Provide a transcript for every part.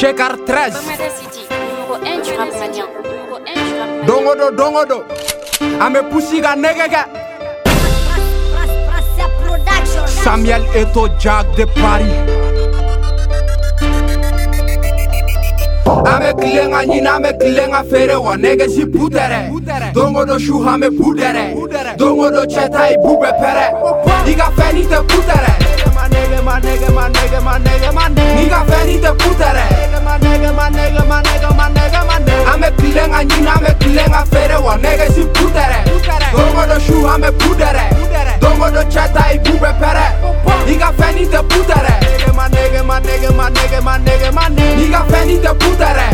Checkar 13. Numéro 1 du rap malien. Dongodo. Ame pusiga negega. Samuel Eto Jack de Paris. Ame kilenga nyina ame kilenga fere wa nege si putere. Dongodo shu ame pudere. Dongodo cheta I bube pere. Diga feni te putere. My nigga. Niga feni te putere. Ame kilenga nyina ame kilenga fere wa nege si putere. Dongodo shu ame pudere. Dongodo cheta I bube pere. Diga feni te putere. My nigga. Niga feni te putere.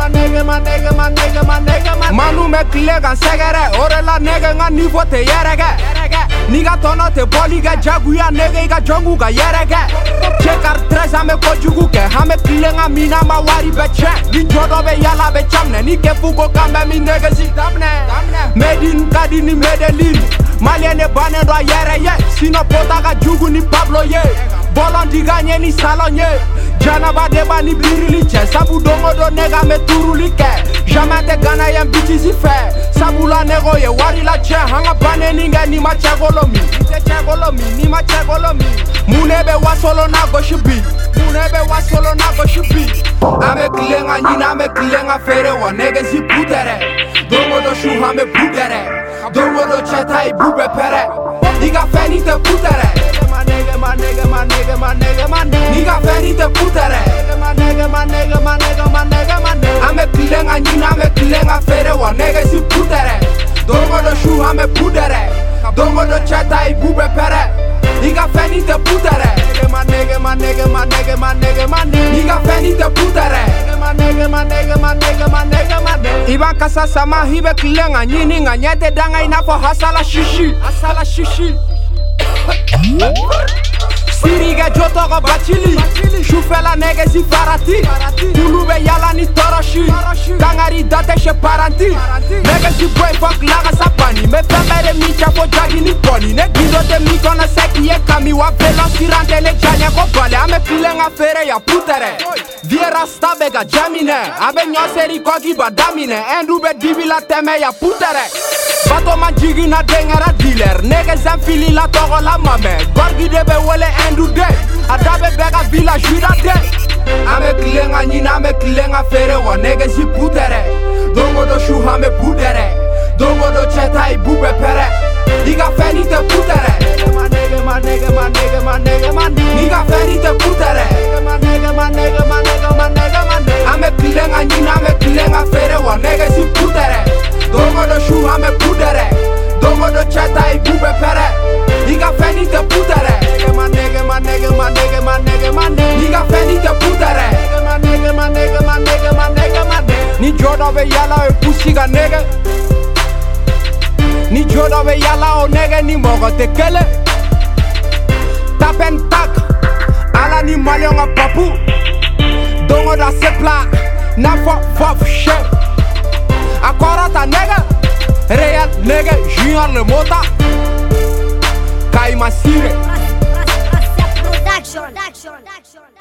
Manu me kilega segere. Ore la nege nga niveau te yerege. Niga tono te boliga jaguya nege iga jongu ga yerege. Checkar 13 ame kojugu ke. Hame kilenga mina ma wari beche. Ni jodo be yala be chamne. Ni ke fugo kambe mi nege si damne. Medin kadini Medellin. Maliene bane do yere ye. Sino pota ga jugu ni Pablo ye. Bolon diganye ni salon ye. Janaba deba ni birili che. Sabu dongodo nega me turuli ke. Jamais te gana yem biti si fe. Sabu la nego ye wari la che. Hanga bane ninge ni ma chegolomi. Ni ma chegolomi. Munebe wasolo na go shibi. Ame kilenga nyina ame kilenga fere wa nege si putere. Dongodo shu hame pudere. Dongodo cheta I bube pere. Diga feni te putere. My nigga. Niga feni te putere. Ame kilenga nyina ame kilenga fere wa nege si putere. Dongodo shu ame pudere. Dongodo cheta I bube pere. Niga feni te putere. My nigga. Niga feni te putere. Iban kasa sama hibe kilenga nyini nga nyete danga inafo hasala shishi. Siriga jotogo bachili. Shufela nege si farati. Kulube yala ni toroshi. Dangari date she paranti. Nege si boy fuck laga sapani. Me femere mi chapo jagi ni poni. Ne gizo te mi kona seki ye kami wa velon sirante le janya ko bale. Ame kilenga fere ya putere. Viera stabega jamine. Abe nyoseri kogi badamine. Endube divi la teme ya putere. Bato man jigi na dengera dealer. Nege zem fili la togo la mame. Gorgi debe wele endu de. Adabe bega villa juda de. Ame kilenga nyina ame kilenga fere wa nege si putere. Dongodo shu hame pudere. Dongodo cheta I bube pere. Diga feni te putere. My nigga. Niga feni te putere. Ame kilenga nyina ame kilenga fere wa nege si putere. Dongodo shu ame pudere. Dongodo cheta I bube pere. Diga feni te putere. My nigga. Niga feni te putere. Ni jodo be yala e pusiga nege. Ni jodo be yala o nege ni mogo te kele. Tapen tak. Ala ni malionga papu. Dongodo sepla. Na fof she. Akora ta nega. Real nega junior le mota. Kaima sire. Production.